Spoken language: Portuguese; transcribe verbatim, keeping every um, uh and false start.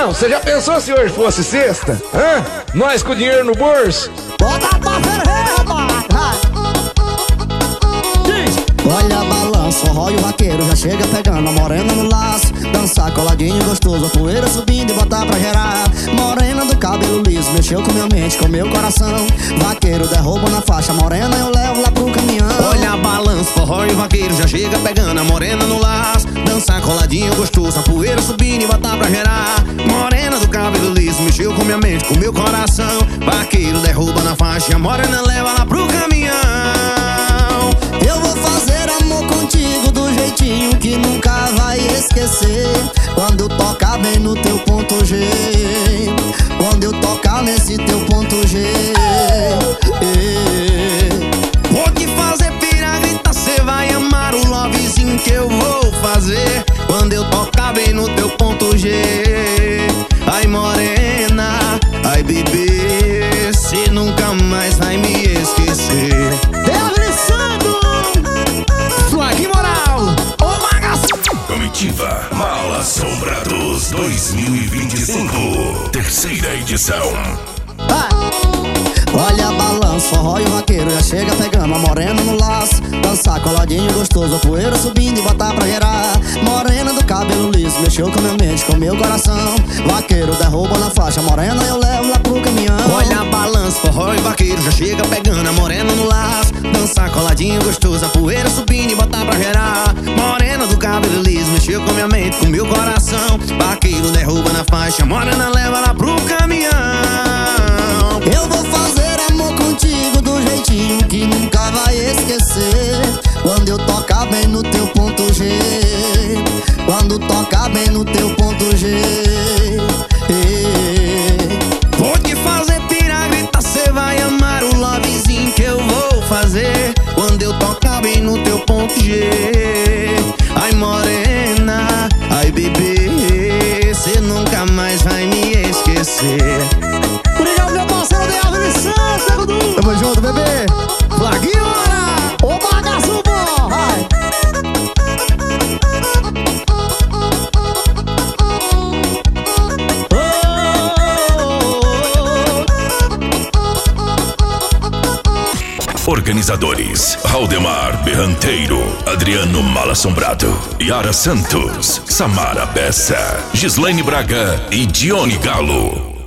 Não, você já pensou se hoje fosse sexta? Hã? Nós com o dinheiro no bolso? Bota pra ferver, rapaz! Diz! Olha a balança, forró e o vaqueiro já chega pegando a morena no laço. Dançar coladinho gostoso, a poeira subindo e botar pra gerar. Morena do cabelo liso, mexeu com minha mente, com meu coração. Vaqueiro derruba na faixa, morena eu levo lá pro caminhão. Olha a balança, forró e o vaqueiro já chega pegando a morena no laço. Dançar coladinho gostoso, a poeira subindo e botar pra gerar. Morena do cabelo liso, mexeu com minha mente, com meu coração. Vaqueiro derruba na faixa, a morena leva lá pro caminhão. Eu vou fazer amor contigo do jeitinho que nunca vai esquecer. Quando eu tocar bem no teu ponto G, quando eu tocar nesse teu ponto G. Vou te fazer pirar, grita, cê vai amar o lovezinho que eu vou fazer. Quando eu tocar bem no teu ponto G. Ai morena, ai bebê, cê nunca mais vai me esquecer. Comitiva Mal Assombrados dois mil e vinte e cinco, terceira edição. Olha a balança, forró e o vaqueiro já chega pegando a morena no laço. Dançar coladinho gostoso, a poeira subindo e botar pra gerar. Morena do cabelo liso, mexeu com minha mente, com meu coração. Vaqueiro derruba na faixa, morena eu levo lá pro caminhão. Olha a balança, forró e vaqueiro já chega pegando a morena no laço. Dançar coladinho gostoso, a poeira subindo e botar pra gerar. Morena do cabelo liso, mexeu com minha mente, com meu coração. Vaqueiro derruba na faixa, morena leva lá pro caminhão. Eu vou fazer amor contigo do jeitinho que nunca vai esquecer. Quando eu tocar bem no teu ponto G, quando tocar bem no teu ponto G. Vou te fazer pirar, grita, cê vai amar o lovezinho que eu vou fazer. Quando eu tocar bem no teu ponto G. Ai morena, ai bebê, cê nunca mais vai me esquecer. Obrigado, meu parceiro de Árvore Santa, Dudu. Tamo junto, bebê. Flaguinho, ora! Ô bagaço bom, vai! Organizadores: Aldemar Berranteiro, Adriano Malassombrado, Yara Santos, Samara Bessa, Gislaine Braga e Dione Galo.